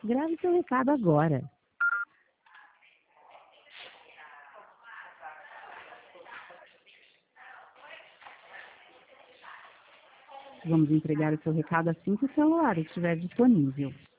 Grave seu recado agora. Vamos entregar o seu recado assim que o celular estiver disponível.